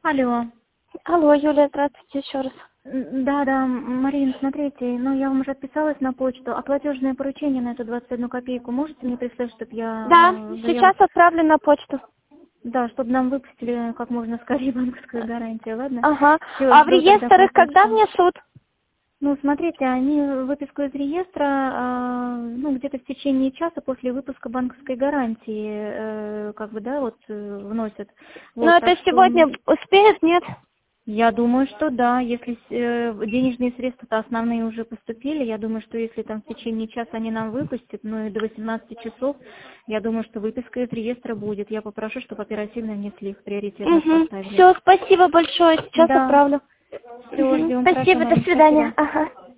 Алло. Алло, Юлия, здравствуйте еще раз. Да, Марина, смотрите, ну я вам уже отписалась на почту, а платежное поручение на эту 21 копейку можете мне прислать, чтобы Да, я сейчас отправлю на почту. Да, чтобы нам выпустили как можно скорее банковскую гарантию, ладно? Ага. Все, А в жду тогда реестр их когда платежку. внесут? Ну, смотрите, они выписку из реестра, ну, где-то в течение часа после выпуска банковской гарантии, как бы, да, вот, вносят. Ну, Вот, так это что сегодня успеют, нет? я думаю, что да, если денежные средства-то основные уже поступили, я думаю, что если там в течение часа они нам выпустят, ну и до 18 часов, я думаю, что выписка из реестра будет. Я попрошу, чтобы оперативно внесли их, приоритетность Угу. поставили. Все, спасибо большое, сейчас Да, отправлю. все, Угу. ждем. Хорошо, Спасибо, до Марин, свидания. спасибо. Ага.